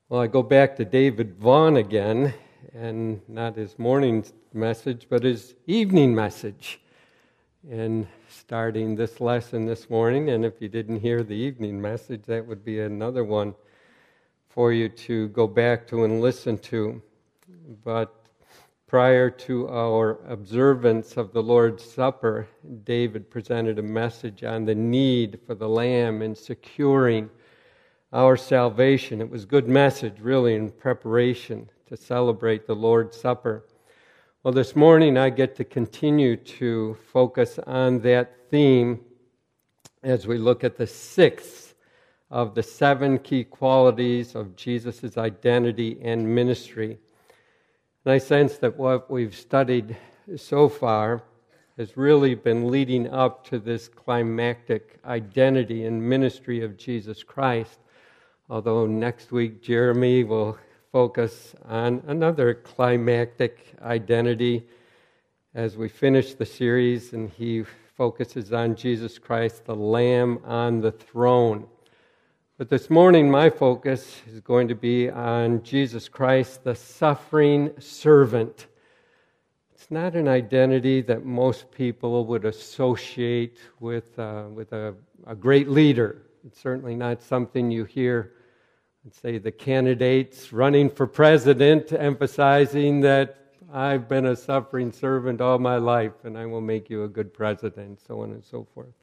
Well, I go back to David Vaughn again, and not his morning message, but his evening message. And starting this lesson this morning, and if you didn't hear the evening message, that would be another one for you to go back to and listen to. But prior to our observance of the Lord's Supper, David presented a message on the need for the Lamb in securing our salvation. It was a good message, really, in preparation to celebrate the Lord's Supper. Well, this morning I get to continue to focus on that theme as we look at the sixth of the 7 key qualities of Jesus' identity and ministry. And I sense that what we've studied so far has really been leading up to this climactic identity and ministry of Jesus Christ. Although next week Jeremy will focus on another climactic identity as we finish the series, and he focuses on Jesus Christ, the Lamb on the throne. But this morning my focus is going to be on Jesus Christ, the suffering servant. It's not an identity that most people would associate with a great leader. It's certainly not something you hear, let's say, the candidates running for president emphasizing that I've been a suffering servant all my life and I will make you a good president, so on and so forth.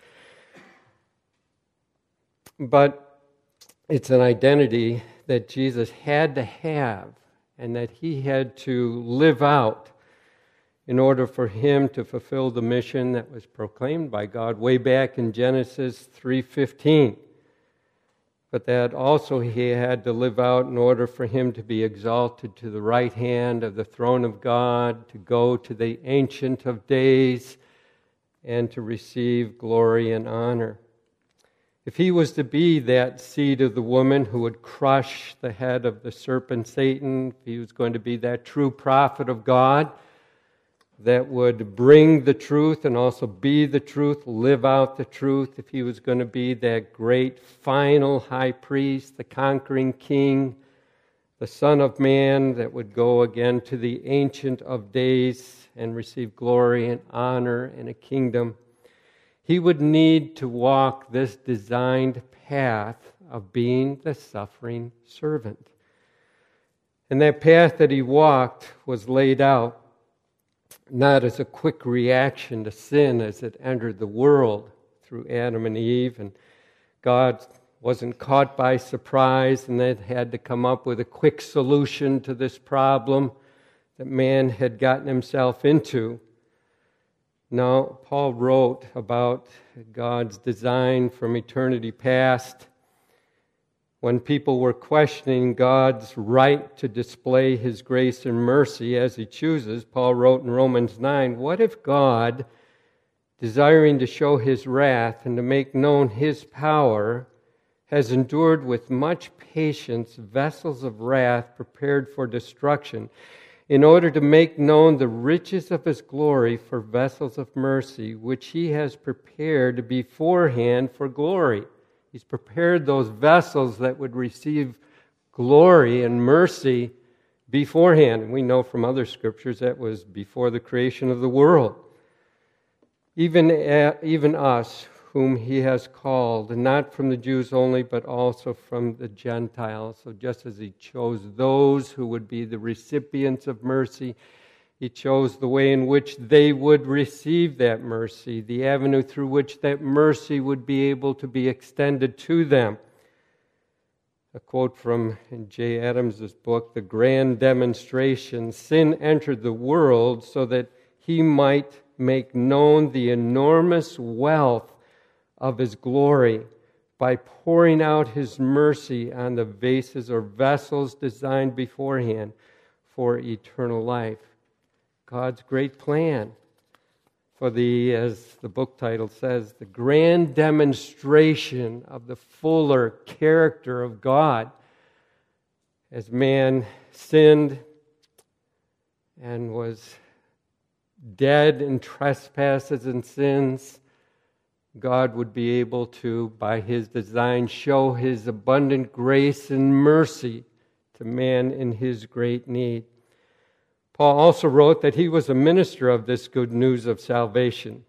But it's an identity that Jesus had to have and that he had to live out in order for him to fulfill the mission that was proclaimed by God way back in Genesis 3:15. But that also he had to live out in order for him to be exalted to the right hand of the throne of God, to go to the Ancient of Days, and to receive glory and honor. If he was to be that seed of the woman who would crush the head of the serpent Satan, if he was going to be that true prophet of God, that would bring the truth and also be the truth, live out the truth, if he was going to be that great final high priest, the conquering king, the Son of Man that would go again to the Ancient of Days and receive glory and honor and a kingdom, he would need to walk this designed path of being the suffering servant. And that path that he walked was laid out not as a quick reaction to sin as it entered the world through Adam and Eve, and God wasn't caught by surprise and then had to come up with a quick solution to this problem that man had gotten himself into. No, Paul wrote about God's design from eternity past. When people were questioning God's right to display his grace and mercy as he chooses, Paul wrote in Romans 9, what if God, desiring to show his wrath and to make known his power, has endured with much patience vessels of wrath prepared for destruction, in order to make known the riches of his glory for vessels of mercy, which he has prepared beforehand for glory. He's prepared those vessels that would receive glory and mercy beforehand. And we know from other scriptures that was before the creation of the world. Even us, whom he has called, not from the Jews only, but also from the Gentiles. So just as he chose those who would be the recipients of mercy, he chose the way in which they would receive that mercy, the avenue through which that mercy would be able to be extended to them. A quote from J. Adams' book, The Grand Demonstration, sin entered the world so that he might make known the enormous wealth of his glory by pouring out his mercy on the vases or vessels designed beforehand for eternal life. God's great plan for as the book title says, the grand demonstration of the fuller character of God. As man sinned and was dead in trespasses and sins, God would be able to, by his design, show his abundant grace and mercy to to man in his great need. Paul also wrote that he was a minister of this good news of salvation.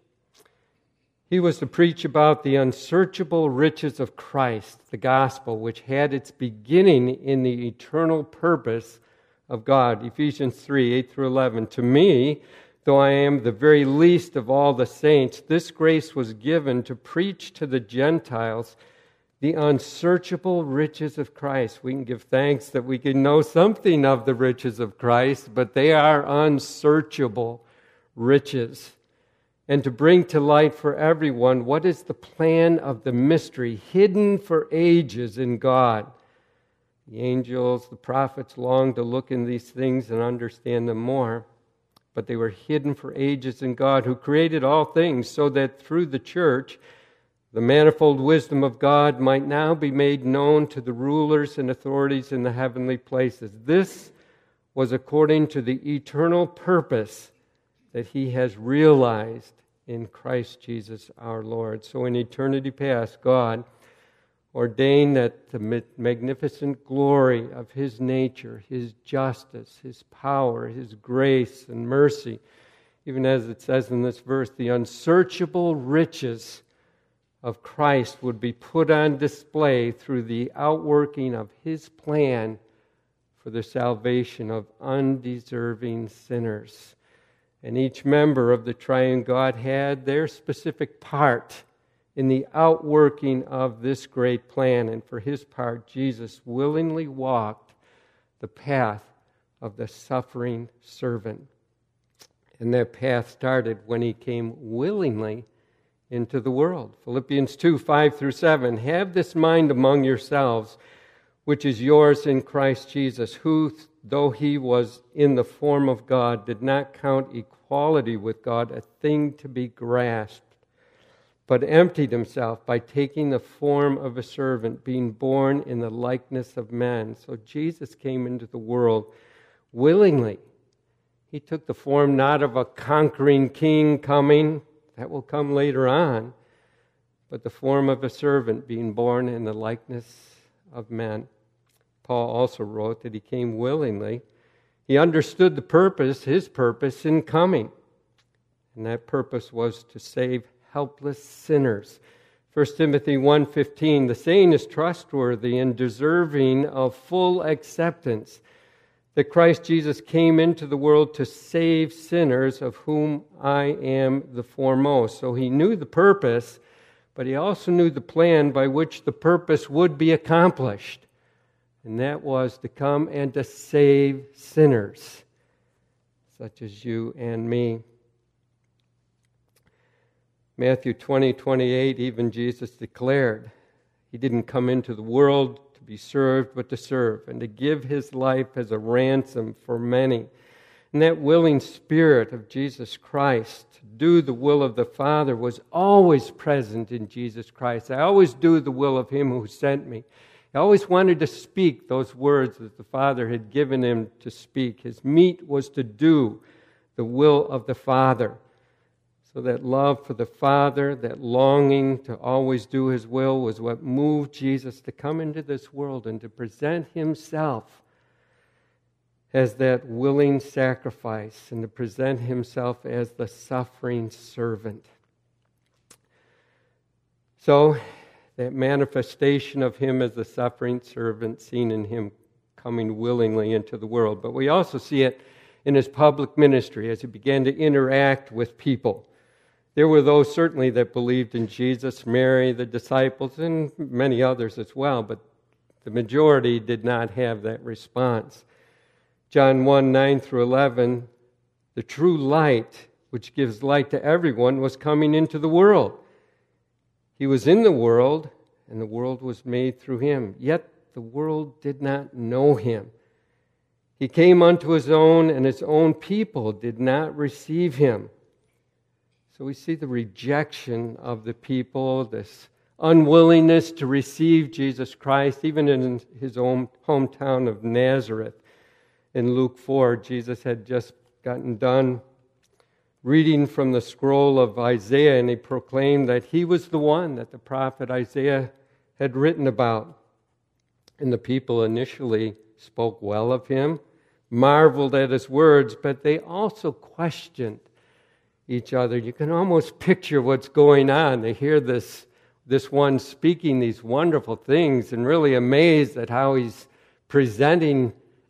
He was to preach about the unsearchable riches of Christ, the gospel, which had its beginning in the eternal purpose of God. Ephesians 3, 8 through 11. To me, though I am the very least of all the saints, this grace was given to preach to the Gentiles the unsearchable riches of Christ. We can give thanks that we can know something of the riches of Christ, but they are unsearchable riches. And to bring to light for everyone what is the plan of the mystery hidden for ages in God. The angels, the prophets longed to look in these things and understand them more, but they were hidden for ages in God, who created all things, so that through the church the manifold wisdom of God might now be made known to the rulers and authorities in the heavenly places. This was according to the eternal purpose that he has realized in Christ Jesus our Lord. So in eternity past, God ordained that the magnificent glory of his nature, his justice, his power, his grace and mercy, even as it says in this verse, the unsearchable riches of Christ would be put on display through the outworking of his plan for the salvation of undeserving sinners. And each member of the triune God had their specific part in the outworking of this great plan. And for his part, Jesus willingly walked the path of the suffering servant. And that path started when he came willingly into the world. Philippians 2, 5 through 7. Have this mind among yourselves, which is yours in Christ Jesus, who, though he was in the form of God, did not count equality with God a thing to be grasped, but emptied himself by taking the form of a servant, being born in the likeness of men. So Jesus came into the world willingly. He took the form not of a conquering king coming, that will come later on, but the form of a servant, being born in the likeness of men. Paul also wrote that he came willingly. He understood the purpose, his purpose in coming. And that purpose was to save helpless sinners. 1 Timothy 1:15, the saying is trustworthy and deserving of full acceptance, that Christ Jesus came into the world to save sinners, of whom I am the foremost. So he knew the purpose, but he also knew the plan by which the purpose would be accomplished. And that was to come and to save sinners, such as you and me. Matthew 20:28, even Jesus declared, he didn't come into the world to be served, but to serve, and to give his life as a ransom for many. And that willing spirit of Jesus Christ to do the will of the Father was always present in Jesus Christ. I always do the will of him who sent me. He always wanted to speak those words that the Father had given him to speak. His meat was to do the will of the Father. So that love for the Father, that longing to always do his will, was what moved Jesus to come into this world and to present himself as that willing sacrifice and to present himself as the suffering servant. So, that manifestation of him as the suffering servant seen in him coming willingly into the world. But we also see it in his public ministry as he began to interact with people. There were those certainly that believed in Jesus, Mary, the disciples, and many others as well, but the majority did not have that response. John 1, 9 through 11, the true light, which gives light to everyone, was coming into the world. He was in the world, and the world was made through him. Yet the world did not know him. He came unto his own, and his own people did not receive him. So we see the rejection of the people, this unwillingness to receive Jesus Christ, even in his own hometown of Nazareth. In Luke 4, Jesus had just gotten done reading from the scroll of Isaiah, and he proclaimed that he was the one that the prophet Isaiah had written about. And the people initially spoke well of him, marveled at his words, but they also questioned each other. You can almost picture what's going on. They hear this one speaking these wonderful things and really amazed at how he's presenting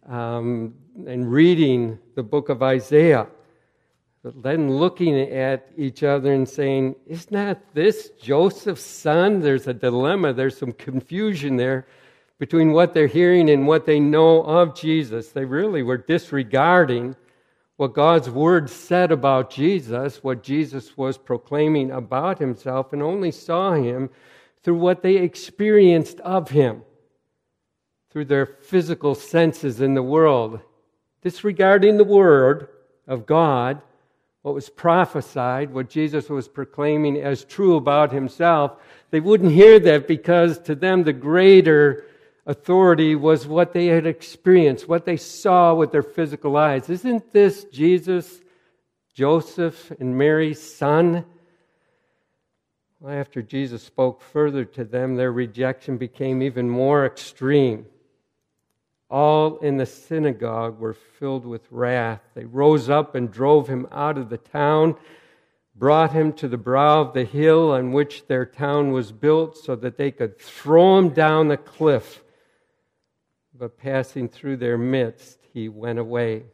and reading the book of Isaiah. But then looking at each other and saying, isn't that this Joseph's son? There's a dilemma. There's some confusion there between what they're hearing and what they know of Jesus. They really were disregarding what God's word said about Jesus, what Jesus was proclaiming about himself, and only saw him through what they experienced of him, through their physical senses in the world, disregarding the word of God, what was prophesied, what Jesus was proclaiming as true about himself. They wouldn't hear that because to them the greater authority was what they had experienced, what they saw with their physical eyes. Isn't this Jesus, Joseph, and Mary's son? Well, after Jesus spoke further to them, their rejection became even more extreme. All in the synagogue were filled with wrath. They rose up and drove him out of the town, brought him to the brow of the hill on which their town was built so that they could throw him down the cliff. But passing through their midst, he went away.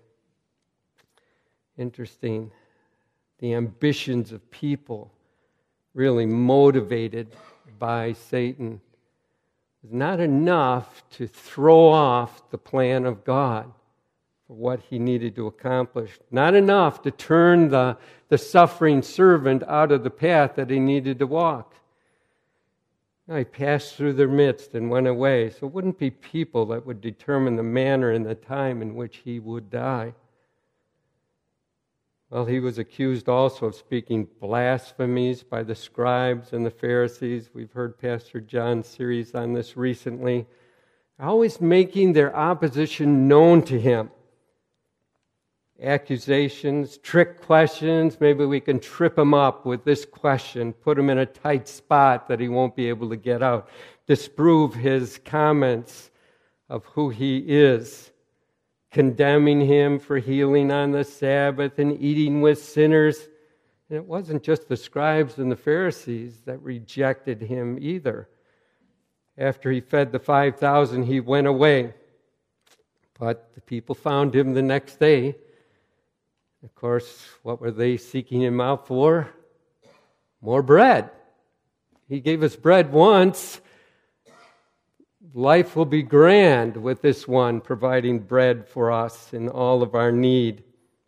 Interesting. The ambitions of people, really motivated by Satan, was not enough to throw off the plan of God for what he needed to accomplish. Not enough to turn the suffering servant out of the path that he needed to walk. No, he passed through their midst and went away. So it wouldn't be people that would determine the manner and the time in which he would die. Well, he was accused also of speaking blasphemies by the scribes and the Pharisees. We've heard Pastor John's series on this recently. Always making their opposition known to him. Accusations, trick questions. Maybe we can trip him up with this question, put him in a tight spot that he won't be able to get out. Disprove his comments of who he is. Condemning him for healing on the Sabbath and eating with sinners. And it wasn't just the scribes and the Pharisees that rejected him either. After he fed the 5,000, he went away. But the people found him the next day. Of course, what were they seeking him out for? More bread. He gave us bread once. Life will be grand with this one providing bread for us in all of our need.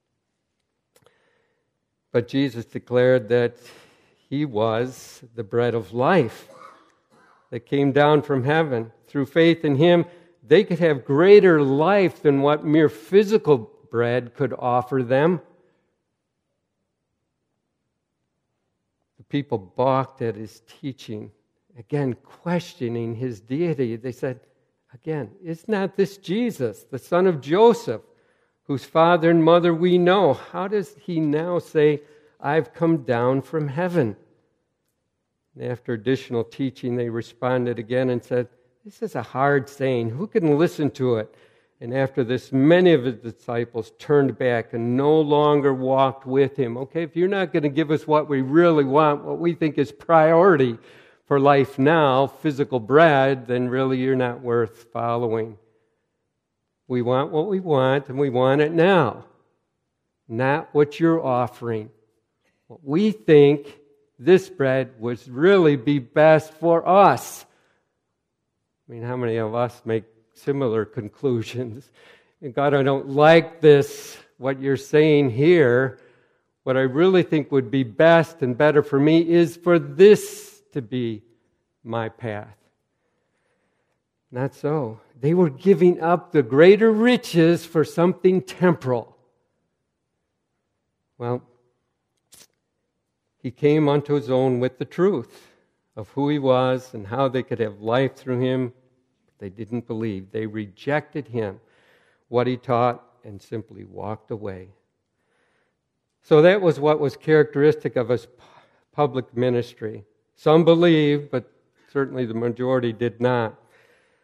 But Jesus declared that he was the bread of life that came down from heaven. Through faith in him, they could have greater life than what mere physical bread could offer them. The people balked at his teaching. Again, questioning his deity. They said, again, is not this Jesus, the son of Joseph, whose father and mother we know? How does he now say, I've come down from heaven? And after additional teaching, they responded again and said, this is a hard saying. Who can listen to it? And after this, many of his disciples turned back and no longer walked with him. Okay, if you're not going to give us what we really want, what we think is priority for life now, physical bread, then really you're not worth following. We want what we want, and we want it now. Not what you're offering. What we think this bread would really be best for us. I mean, how many of us make similar conclusions? And God, I don't like this, what you're saying here. What I really think would be best and better for me is for this to be my path. Not so. They were giving up the greater riches for something temporal. Well, he came unto his own with the truth of who he was and how they could have life through him. They didn't believe. They rejected him, what he taught, and simply walked away. So that was what was characteristic of his public ministry. Some believed, but certainly the majority did not.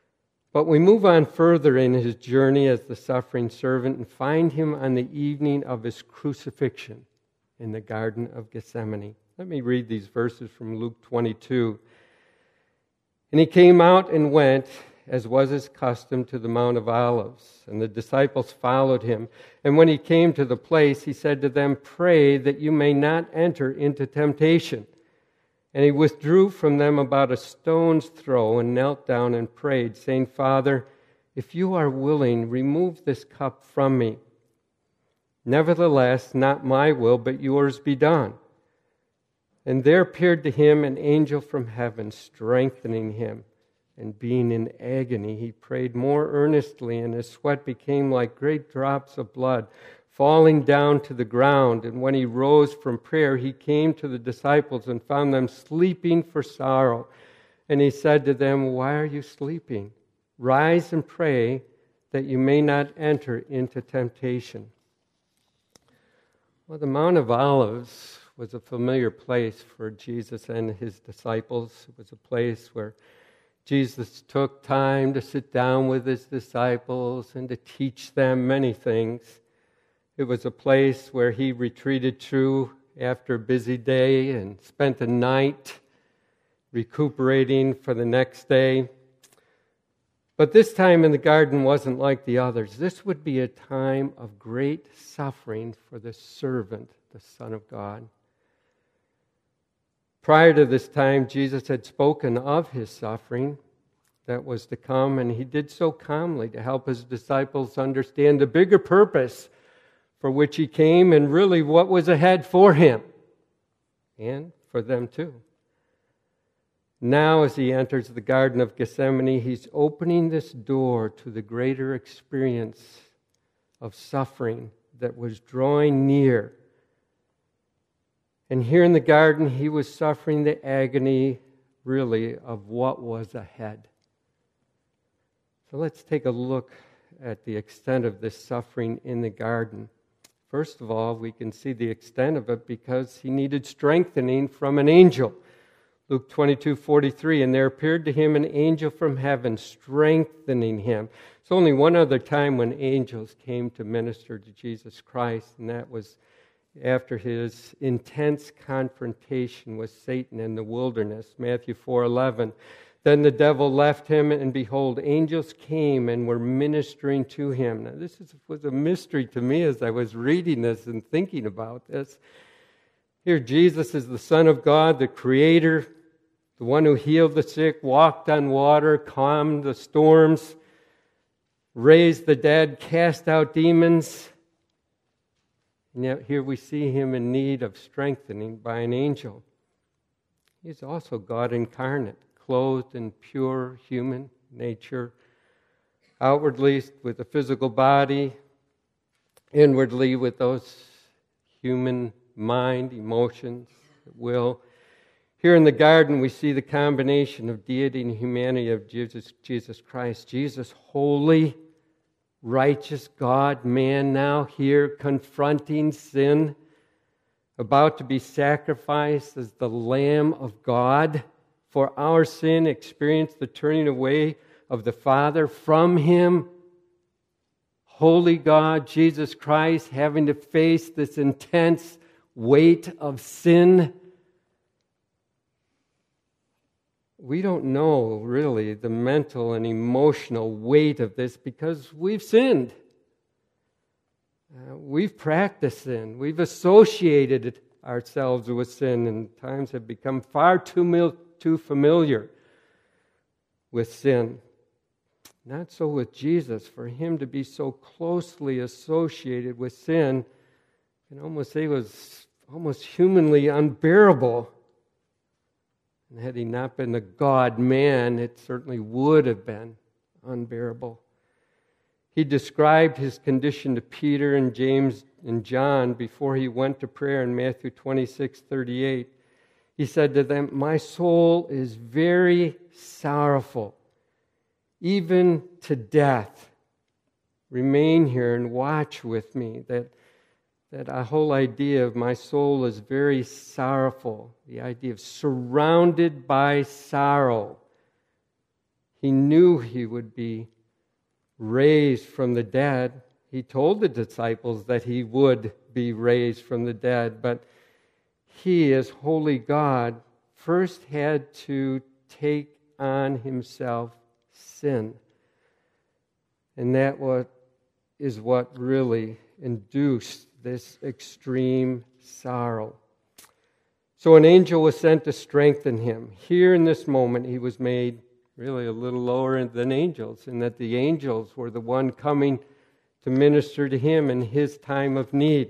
But we move on further in his journey as the suffering servant and find him on the evening of his crucifixion in the Garden of Gethsemane. Let me read these verses from Luke 22. And he came out and went, as was his custom, to the Mount of Olives, and the disciples followed him. And when he came to the place, he said to them, "Pray that you may not enter into temptation." And he withdrew from them about a stone's throw and knelt down and prayed, saying, "Father, if you are willing, remove this cup from me. Nevertheless, not my will, but yours be done." And there appeared to him an angel from heaven, strengthening him. And being in agony, he prayed more earnestly, and his sweat became like great drops of blood falling down to the ground. And when he rose from prayer, he came to the disciples and found them sleeping for sorrow. And he said to them, "Why are you sleeping? Rise and pray that you may not enter into temptation." Well, the Mount of Olives was a familiar place for Jesus and his disciples. It was a place where Jesus took time to sit down with his disciples and to teach them many things. It was a place where he retreated to after a busy day and spent the night recuperating for the next day. But this time in the garden wasn't like the others. This would be a time of great suffering for the servant, the Son of God. Prior to this time, Jesus had spoken of his suffering that was to come, and he did so calmly to help his disciples understand the bigger purpose for which he came and really what was ahead for him and for them too. Now, as he enters the Garden of Gethsemane, he's opening this door to the greater experience of suffering that was drawing near. And here in the garden, he was suffering the agony, really, of what was ahead. So let's take a look at the extent of this suffering in the garden. First of all, we can see the extent of it because he needed strengthening from an angel. Luke 22:43, and there appeared to him an angel from heaven, strengthening him. It's only one other time when angels came to minister to Jesus Christ, and that was after his intense confrontation with Satan in the wilderness, Matthew 4:11. Then the devil left him, and behold, angels came and were ministering to him. Now, this was a mystery to me as I was reading this and thinking about this. Here, Jesus is the Son of God, the Creator, the one who healed the sick, walked on water, calmed the storms, raised the dead, cast out demons. And yet here we see him in need of strengthening by an angel. He's also God incarnate, clothed in pure human nature, outwardly with a physical body, inwardly with those human mind, emotions, will. Here in the garden, we see the combination of deity and humanity of Jesus Christ. Jesus, holy, righteous God, man, now here confronting sin, about to be sacrificed as the Lamb of God for our sin, experienced the turning away of the Father from him. Holy God, Jesus Christ, having to face this intense weight of sin. We don't know really the mental and emotional weight of this because we've sinned. We've practiced sin. We've associated ourselves with sin, and times have become far too familiar with sin. Not so with Jesus. For him to be so closely associated with sin, you can almost say was almost humanly unbearable. And had he not been the God-man, it certainly would have been unbearable. He described his condition to Peter and James and John before he went to prayer in Matthew 26:38. He said to them, "My soul is very sorrowful, even to death. Remain here and watch with me." That whole idea of my soul is very sorrowful, the idea of surrounded by sorrow. He knew he would be raised from the dead. He told the disciples that he would be raised from the dead, but he, as holy God, first had to take on himself sin. And that is what really induced this extreme sorrow. So an angel was sent to strengthen him. Here in this moment, he was made really a little lower than angels, in that the angels were the one coming to minister to him in his time of need.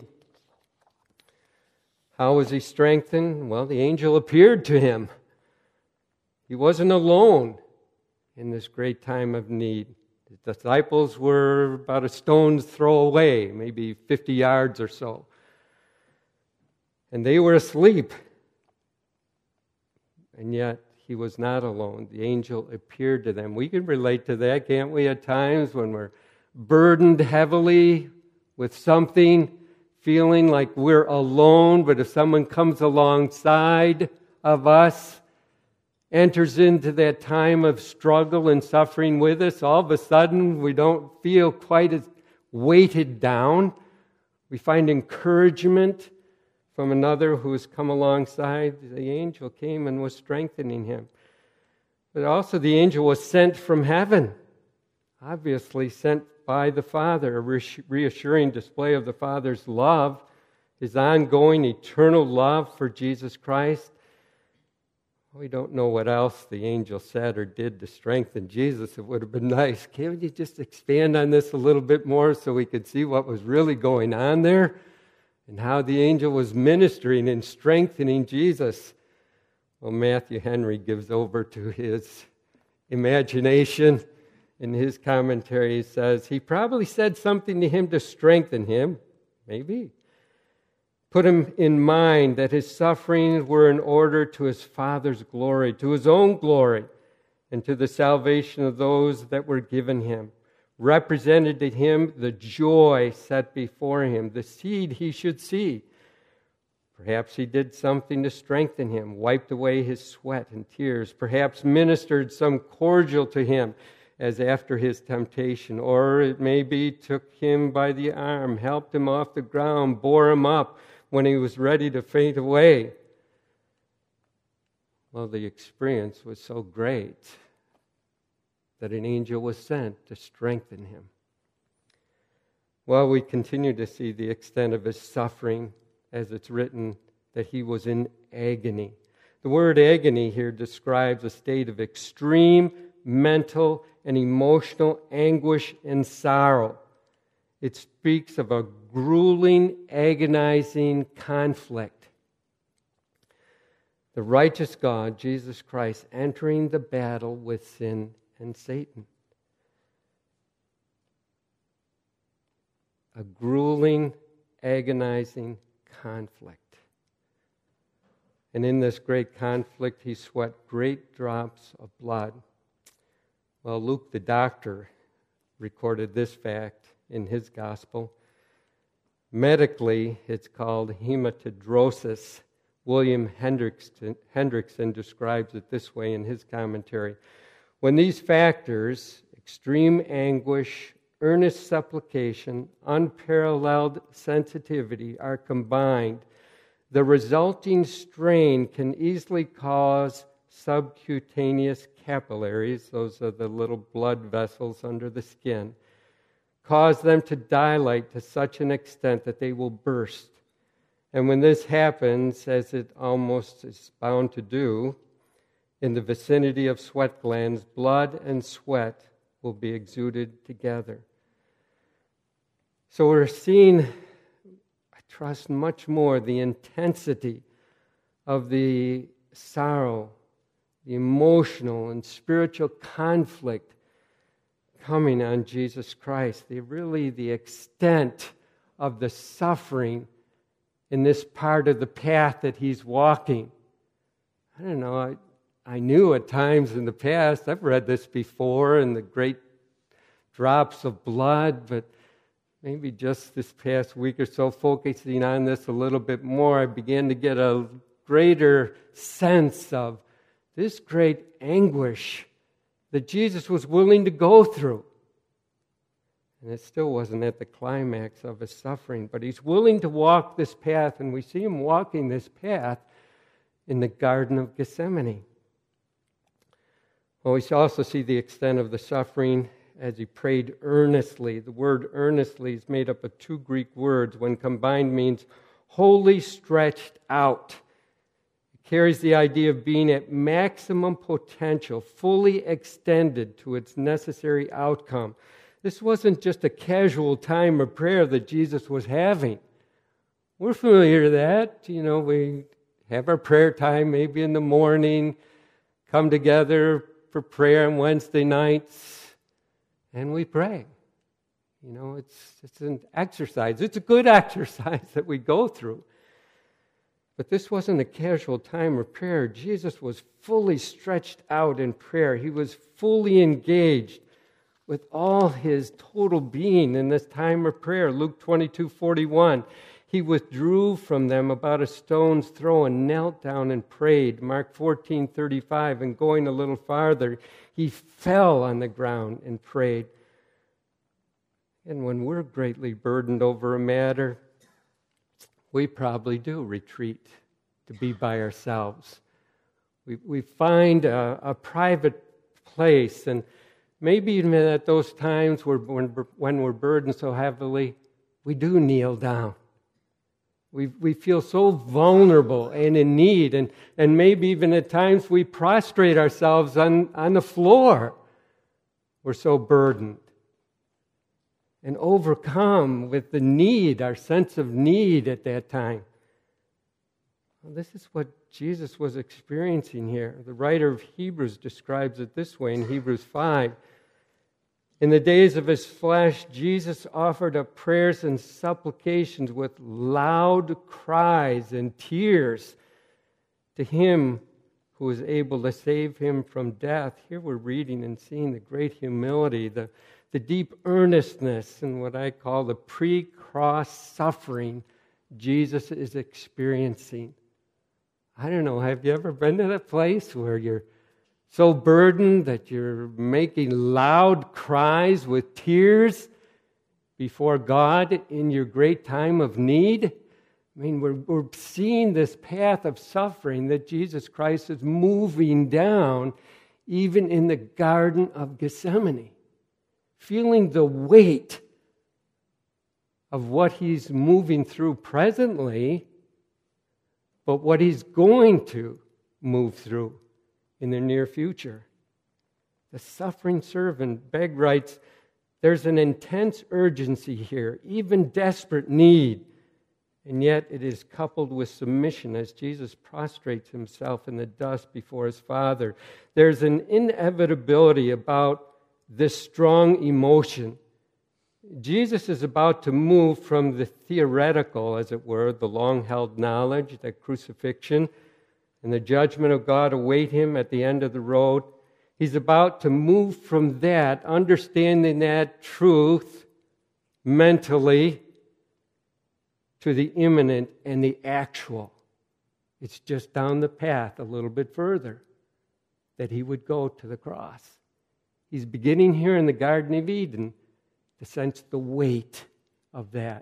How was he strengthened? Well, the angel appeared to him. He wasn't alone in this great time of need. The disciples were about a stone's throw away, maybe 50 yards or so. And they were asleep. And yet, he was not alone. The angel appeared to them. We can relate to that, can't we, at times when we're burdened heavily with something, feeling like we're alone, but if someone comes alongside of us, enters into that time of struggle and suffering with us, all of a sudden we don't feel quite as weighted down. We find encouragement from another who has come alongside. The angel came and was strengthening him. But also the angel was sent from heaven, obviously sent by the Father, a reassuring display of the Father's love, his ongoing eternal love for Jesus Christ. We don't know what else the angel said or did to strengthen Jesus. It would have been nice. Can't you just expand on this a little bit more so we could see what was really going on there and how the angel was ministering and strengthening Jesus? Well, Matthew Henry gives over to his imagination. In his commentary, he says, he probably said something to him to strengthen him, maybe. Put him in mind that his sufferings were in order to his Father's glory, to his own glory, and to the salvation of those that were given him. Represented to him the joy set before him, the seed he should see. Perhaps he did something to strengthen him, wiped away his sweat and tears, perhaps ministered some cordial to him as after his temptation, or it maybe took him by the arm, helped him off the ground, bore him up when he was ready to faint away. Well, the experience was so great that an angel was sent to strengthen him. Well, we continue to see the extent of his suffering as it's written that he was in agony. The word agony here describes a state of extreme mental and emotional anguish and sorrow. It speaks of a grueling, agonizing conflict. The righteous God, Jesus Christ, entering the battle with sin and Satan. A grueling, agonizing conflict. And in this great conflict, he sweat great drops of blood. Well, Luke the doctor recorded this fact in his gospel. Medically, it's called hematidrosis. William Hendrickson describes it this way in his commentary. When these factors, extreme anguish, earnest supplication, unparalleled sensitivity, are combined, the resulting strain can easily cause subcutaneous capillaries, those are the little blood vessels under the skin, cause them to dilate to such an extent that they will burst. And when this happens, as it almost is bound to do, in the vicinity of sweat glands, blood and sweat will be exuded together. So we're seeing, I trust much more, the intensity of the sorrow, the emotional and spiritual conflict coming on Jesus Christ. The extent of the suffering in this part of the path that he's walking. I don't know, I knew at times in the past, I've read this before, and the great drops of blood, but maybe just this past week or so, focusing on this a little bit more, I began to get a greater sense of this great anguish that Jesus was willing to go through. And it still wasn't at the climax of his suffering, but he's willing to walk this path, and we see him walking this path in the Garden of Gethsemane. Well, we also see the extent of the suffering as he prayed earnestly. The word earnestly is made up of two Greek words. When combined, means wholly stretched out. It carries the idea of being at maximum potential, fully extended to its necessary outcome. This wasn't just a casual time of prayer that Jesus was having. We're familiar with that. We have our prayer time maybe in the morning, come together for prayer on Wednesday nights, and we pray. It's an exercise. It's a good exercise that we go through. But this wasn't a casual time of prayer. Jesus was fully stretched out in prayer. He was fully engaged with all his total being in this time of prayer. Luke 22:41. He withdrew from them about a stone's throw and knelt down and prayed. Mark 14:35. And going a little farther, he fell on the ground and prayed. And when we're greatly burdened over a matter, we probably do retreat to be by ourselves. We find a private place, and maybe even at those times when we're burdened so heavily, we do kneel down. We feel so vulnerable and in need, and maybe even at times we prostrate ourselves on the floor. We're so burdened and overcome with the need, our sense of need at that time. Well, this is what Jesus was experiencing here. The writer of Hebrews describes it this way in Hebrews 5. In the days of his flesh, Jesus offered up prayers and supplications with loud cries and tears to him who was able to save him from death. Here we're reading and seeing the great humility, the deep earnestness, and what I call the pre-cross suffering Jesus is experiencing. I don't know, have you ever been to that place where you're so burdened that you're making loud cries with tears before God in your great time of need? I mean, we're seeing this path of suffering that Jesus Christ is moving down, even in the Garden of Gethsemane, feeling the weight of what he's moving through presently, but what he's going to move through in the near future. The suffering servant, Begg writes, there's an intense urgency here, even desperate need, and yet it is coupled with submission as Jesus prostrates himself in the dust before his Father. There's an inevitability about this strong emotion. Jesus is about to move from the theoretical, as it were, the long-held knowledge that crucifixion and the judgment of God await him at the end of the road. He's about to move from that, understanding that truth mentally, to the imminent and the actual. It's just down the path a little bit further that he would go to the cross. He's beginning here in the Garden of Eden to sense the weight of that.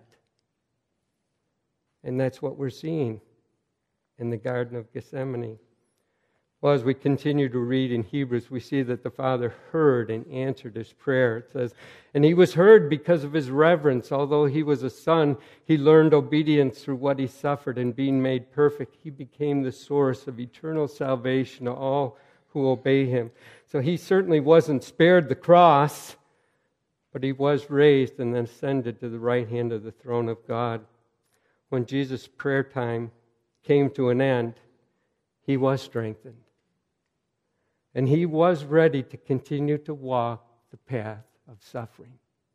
And that's what we're seeing in the Garden of Gethsemane. Well, as we continue to read in Hebrews, we see that the Father heard and answered his prayer. It says, and he was heard because of his reverence. Although he was a son, he learned obedience through what he suffered, and being made perfect, he became the source of eternal salvation to all who obey him. So he certainly wasn't spared the cross, but he was raised and then ascended to the right hand of the throne of God. When Jesus' prayer time came to an end, he was strengthened. And he was ready to continue to walk the path of suffering.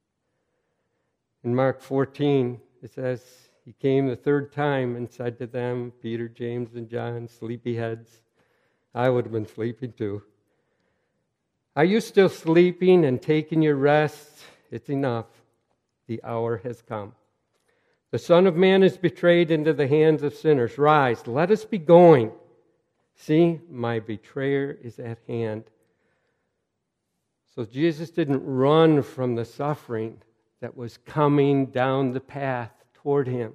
In Mark 14, it says, he came the third time and said to them, Peter, James, and John, sleepyheads. I would have been sleeping too. Are you still sleeping and taking your rest? It's enough. The hour has come. The Son of Man is betrayed into the hands of sinners. Rise, let us be going. See, my betrayer is at hand. So Jesus didn't run from the suffering that was coming down the path toward him.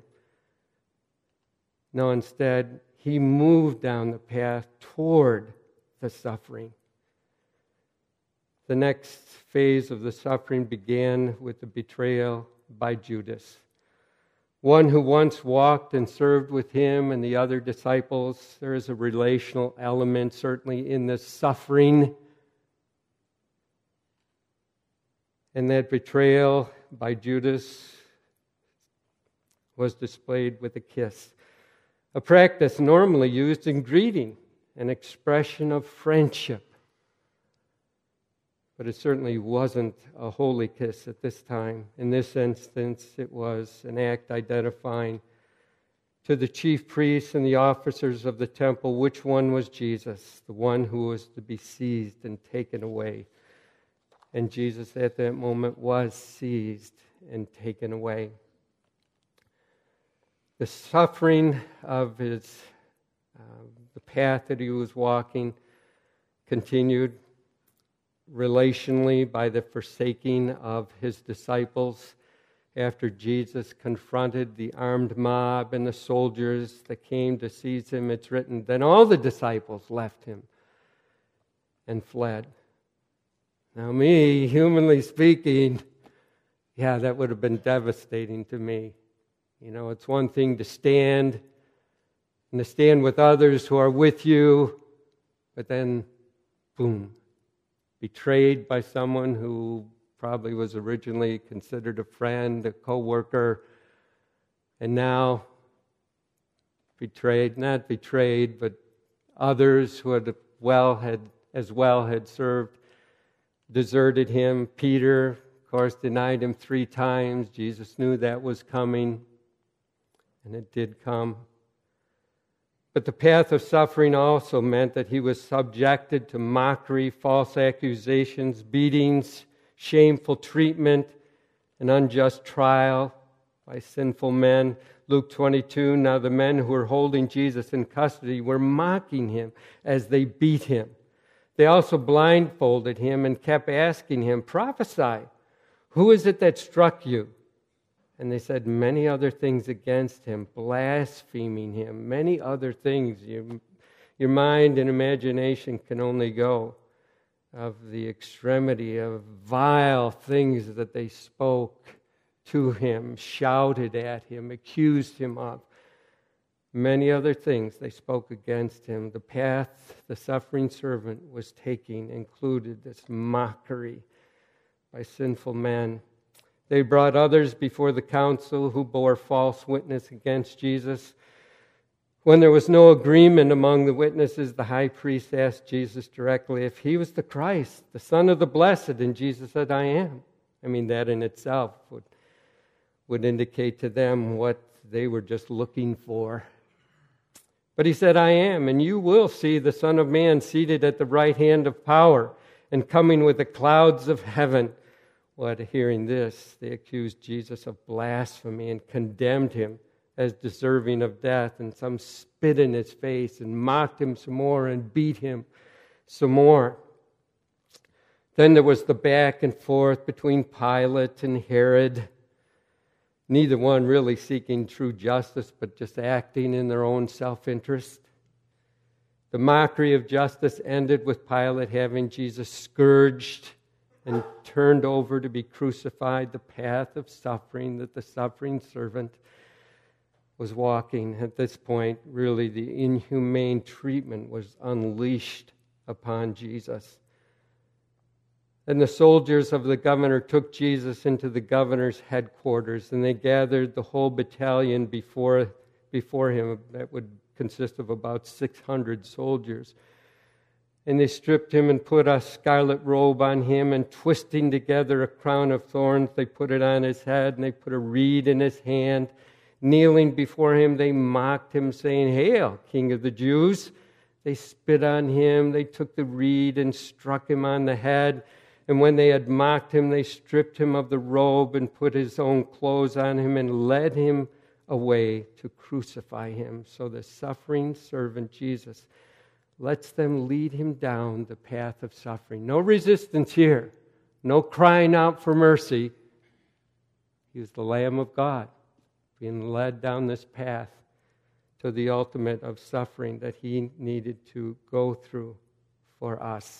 No, instead, he moved down the path toward the suffering. The next phase of the suffering began with the betrayal by Judas, one who once walked and served with him and the other disciples. There is a relational element, certainly, in this suffering. And that betrayal by Judas was displayed with a kiss, a practice normally used in greeting, an expression of friendship. But it certainly wasn't a holy kiss at this time. In this instance, it was an act identifying to the chief priests and the officers of the temple which one was Jesus, the one who was to be seized and taken away. And Jesus at that moment was seized and taken away. The suffering of the path that he was walking continued relationally by the forsaking of his disciples after Jesus confronted the armed mob and the soldiers that came to seize him. It's written, then all the disciples left him and fled. Now me, humanly speaking, that would have been devastating to me. It's one thing to stand and to stand with others who are with you, but then, boom, betrayed by someone who probably was originally considered a friend, a co-worker, and now not betrayed, but others who had served, deserted him. Peter, of course, denied him 3 times. Jesus knew that was coming, and it did come. But the path of suffering also meant that he was subjected to mockery, false accusations, beatings, shameful treatment, an unjust trial by sinful men. Luke 22, now the men who were holding Jesus in custody were mocking him as they beat him. They also blindfolded him and kept asking him, prophesy, who is it that struck you? And they said many other things against him, blaspheming him, many other things. Your mind and imagination can only go of the extremity of vile things that they spoke to him, shouted at him, accused him of. Many other things they spoke against him. The path the suffering servant was taking included this mockery by sinful men. They brought others before the council who bore false witness against Jesus. When there was no agreement among the witnesses, the high priest asked Jesus directly if he was the Christ, the Son of the Blessed, and Jesus said, I am. That in itself would indicate to them what they were just looking for. But he said, I am, and you will see the Son of Man seated at the right hand of power and coming with the clouds of heaven. Hearing this, they accused Jesus of blasphemy and condemned him as deserving of death, and some spit in his face and mocked him some more and beat him some more. Then there was the back and forth between Pilate and Herod, neither one really seeking true justice, but just acting in their own self-interest. The mockery of justice ended with Pilate having Jesus scourged and turned over to be crucified, the path of suffering that the suffering servant was walking. At this point, really, the inhumane treatment was unleashed upon Jesus. And the soldiers of the governor took Jesus into the governor's headquarters, and they gathered the whole battalion before him. That would consist of about 600 soldiers. And they stripped him and put a scarlet robe on him, and twisting together a crown of thorns, they put it on his head, and they put a reed in his hand. Kneeling before him, they mocked him, saying, Hail, King of the Jews! They spit on him, they took the reed and struck him on the head. And when they had mocked him, they stripped him of the robe and put his own clothes on him and led him away to crucify him. So the suffering servant Jesus lets them lead him down the path of suffering. No resistance here. no crying out for mercy. He was the Lamb of God, being led down this path to the ultimate of suffering that he needed to go through for us.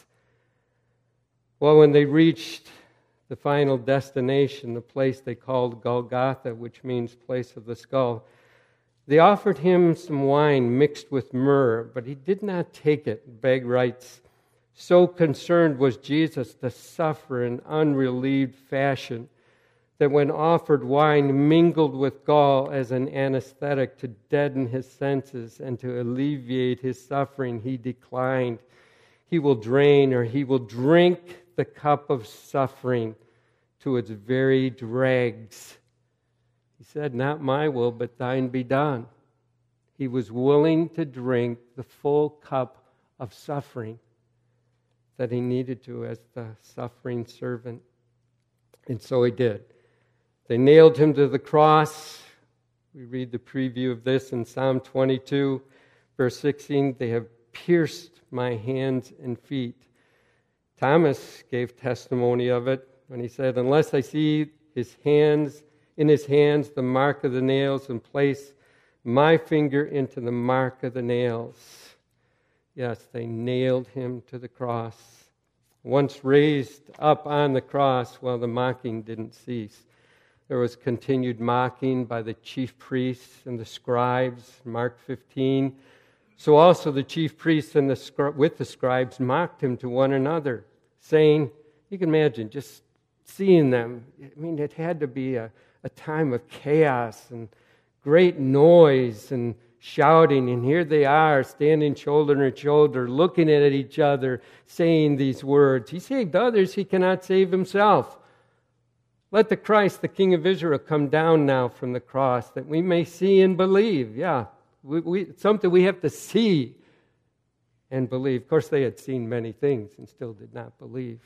Well, when they reached the final destination, the place they called Golgotha, which means place of the skull, they offered him some wine mixed with myrrh, but he did not take it, Begg writes. So concerned was Jesus to suffer in unrelieved fashion that when offered wine mingled with gall as an anesthetic to deaden his senses and to alleviate his suffering, he declined. He will drain or he will drink the cup of suffering to its very dregs. He said, not my will, but thine be done. He was willing to drink the full cup of suffering that he needed to as the suffering servant. And so he did. They nailed him to the cross. We read the preview of this in Psalm 22, verse 16. They have pierced my hands and feet. Thomas gave testimony of it when he said, unless I see in his hands the mark of the nails and place my finger into the mark of the nails. Yes, they nailed him to the cross. Once raised up on the cross, well, the mocking didn't cease. There was continued mocking by the chief priests and the scribes, Mark 15. So also the chief priests and with the scribes mocked him to one another, saying, you can imagine just seeing them. I mean, it had to be a time of chaos and great noise and shouting, and here they are standing shoulder to shoulder, looking at each other, saying these words. He saved others, he cannot save himself. Let the Christ, the King of Israel, come down now from the cross that we may see and believe. Yeah, it's something we have to see and believe. Of course, they had seen many things and still did not believe.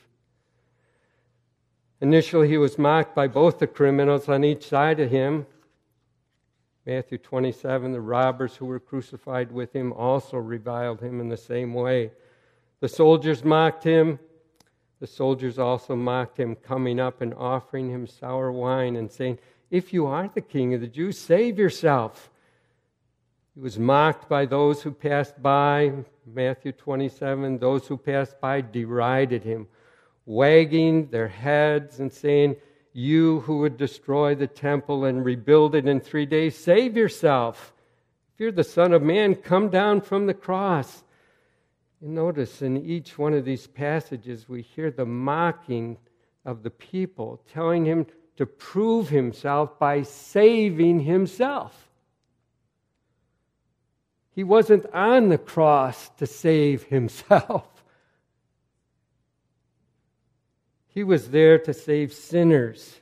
Initially, he was mocked by both the criminals on each side of him. Matthew 27, the robbers who were crucified with him also reviled him in the same way. The soldiers mocked him. The soldiers also mocked him, coming up and offering him sour wine and saying, if you are the King of the Jews, save yourself. He was mocked by those who passed by. Matthew 27, those who passed by derided him, wagging their heads and saying, you who would destroy the temple and rebuild it in 3 days, save yourself. If you're the Son of Man, come down from the cross. You notice in each one of these passages we hear the mocking of the people, telling him to prove himself by saving himself. He wasn't on the cross to save himself. He was there to save sinners.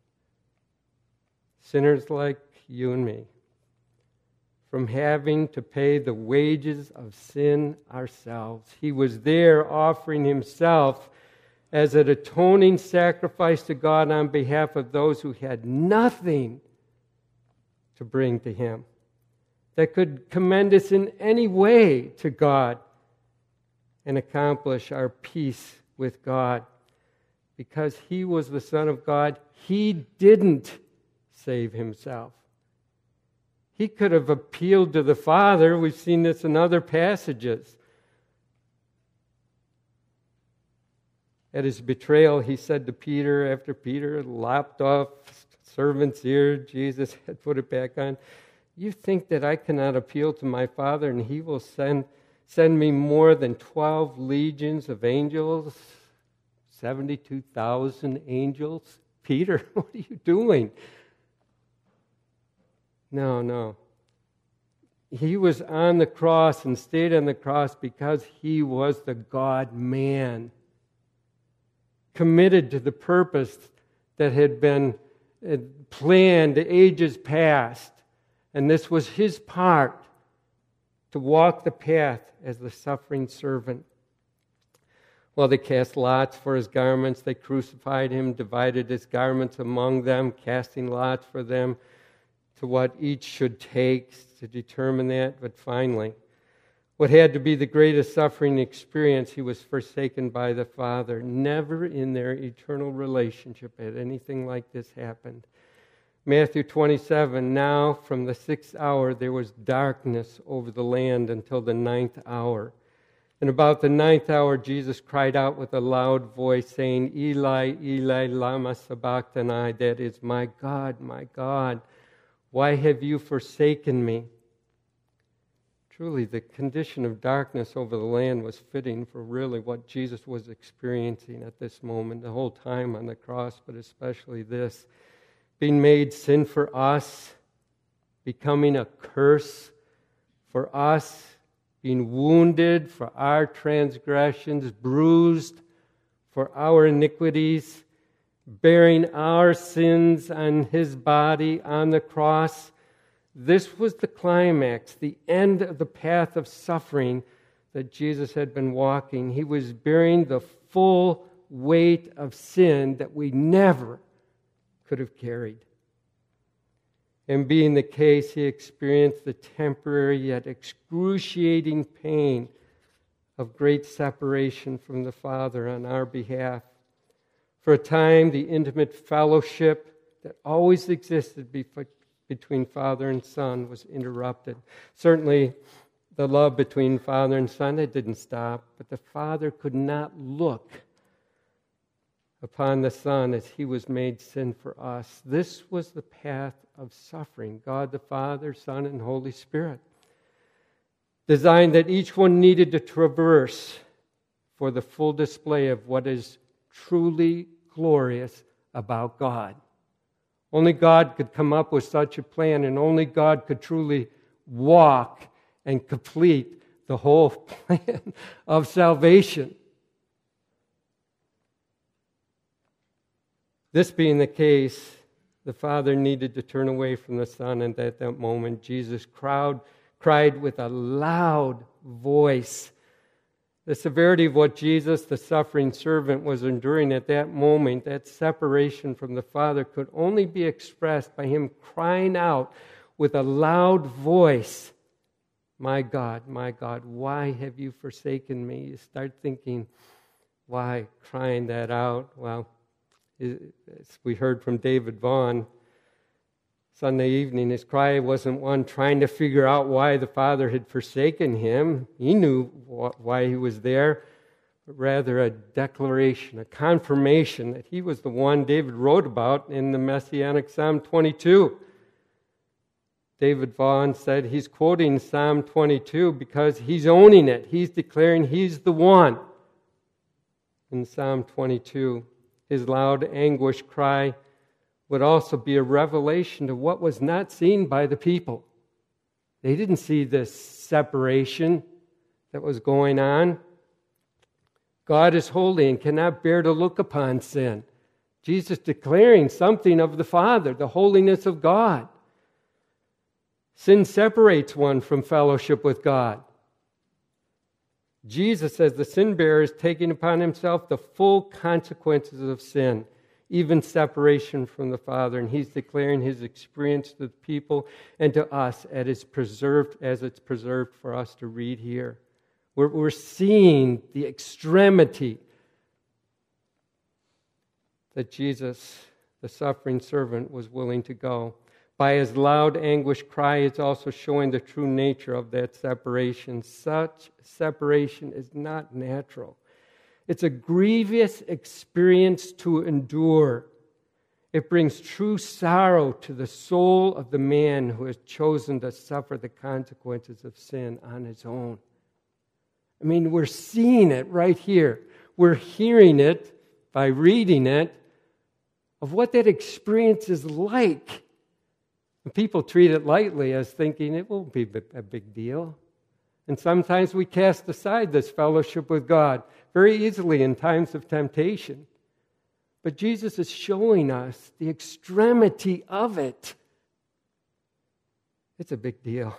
Sinners like you and me, from having to pay the wages of sin ourselves. He was there offering himself as an atoning sacrifice to God on behalf of those who had nothing to bring to him that could commend us in any way to God and accomplish our peace with God. Because he was the Son of God, he didn't save himself. He could have appealed to the Father. We've seen this in other passages. At his betrayal, he said to Peter, after Peter lopped off servant's ear, Jesus had put it back on, you think that I cannot appeal to my Father and he will send me more than 12 legions of angels? 72,000 angels? Peter, what are you doing? No. He was on the cross and stayed on the cross because he was the God-man, committed to the purpose that had been planned ages past. And this was his part, to walk the path as the suffering servant. Well, they cast lots for his garments. They crucified him, divided his garments among them, casting lots for them to what each should take to determine that. But finally, what had to be the greatest suffering experience, he was forsaken by the Father. Never in their eternal relationship had anything like this happened. Matthew 27, now from the 6th hour there was darkness over the land until the 9th hour. And about the 9th hour Jesus cried out with a loud voice, saying, Eli, Eli, lama sabachthani, that is, my God, why have you forsaken me? Truly, the condition of darkness over the land was fitting for really what Jesus was experiencing at this moment, the whole time on the cross, but especially this. Being made sin for us, becoming a curse for us, being wounded for our transgressions, bruised for our iniquities, bearing our sins on his body on the cross. This was the climax, the end of the path of suffering that Jesus had been walking. He was bearing the full weight of sin that we never could have carried. And being the case, he experienced the temporary yet excruciating pain of great separation from the Father on our behalf. For a time, the intimate fellowship that always existed between Father and Son was interrupted. Certainly, the love between Father and Son, it didn't stop, but the Father could not look upon the Son as he was made sin for us. This was the path of suffering, God the Father, Son, and Holy Spirit, designed that each one needed to traverse for the full display of what is truly glorious about God. Only God could come up with such a plan, and only God could truly walk and complete the whole plan of salvation. This being the case, the Father needed to turn away from the Son, and at that moment, Jesus cried with a loud voice. The severity of what Jesus, the suffering servant, was enduring at that moment, that separation from the Father, could only be expressed by him crying out with a loud voice, my God, why have you forsaken me? You start thinking, why crying that out? Well, as we heard from David Vaughn Sunday evening, his cry wasn't one trying to figure out why the Father had forsaken him. He knew why he was there, but rather a declaration, a confirmation that he was the one David wrote about in the Messianic Psalm 22. David Vaughn said he's quoting Psalm 22 because he's owning it. He's declaring he's the one. In Psalm 22, his loud anguish cry would also be a revelation to what was not seen by the people. They didn't see this separation that was going on. God is holy and cannot bear to look upon sin. Jesus declaring something of the Father, the holiness of God. Sin separates one from fellowship with God. Jesus, as the sin bearer, is taking upon himself the full consequences of sin, even separation from the Father, and he's declaring his experience to the people and to us as it's preserved for us to read here. We're seeing the extremity that Jesus, the suffering servant, was willing to go. By his loud anguish cry, it's also showing the true nature of that separation. Such separation is not natural. It's a grievous experience to endure. It brings true sorrow to the soul of the man who has chosen to suffer the consequences of sin on his own. I mean, we're seeing it right here. We're hearing it by reading it of what that experience is like. And people treat it lightly as thinking it won't be a big deal. And sometimes we cast aside this fellowship with God very easily in times of temptation. But Jesus is showing us the extremity of it. It's a big deal.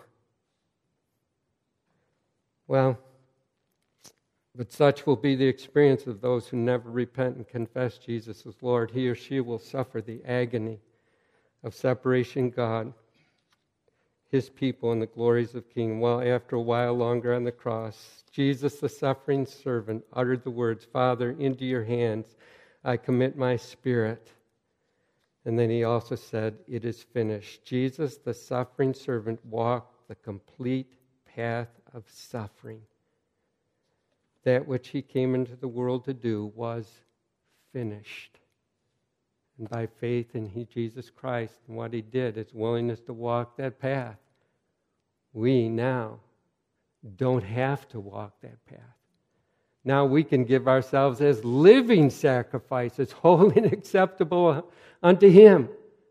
Well, but such will be the experience of those who never repent and confess Jesus as Lord. He or she will suffer the agony of separation God. his people in the glories of King. Well, after a while longer on the cross, Jesus, the suffering servant, uttered the words, Father, into your hands I commit my spirit. And then he also said, it is finished. Jesus, the suffering servant, walked the complete path of suffering. That which he came into the world to do was finished. And by faith in Jesus Christ and what he did, his willingness to walk that path, we now don't have to walk that path. Now we can give ourselves as living sacrifices, holy and acceptable unto him.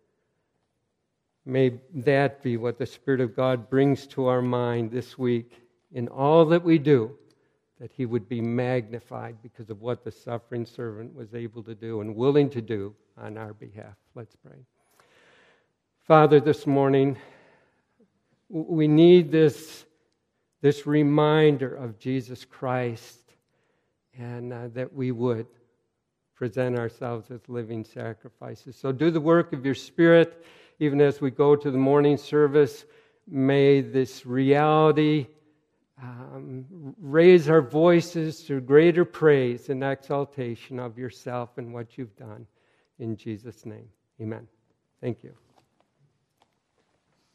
May that be what the Spirit of God brings to our mind this week in all that we do, that he would be magnified because of what the suffering servant was able to do and willing to do on our behalf. Let's pray. Father, this morning, we need this reminder of Jesus Christ, and that we would present ourselves as living sacrifices. So do the work of your Spirit, even as we go to the morning service. May this reality raise our voices to greater praise and exaltation of yourself and what you've done. In Jesus' name, amen. Thank you.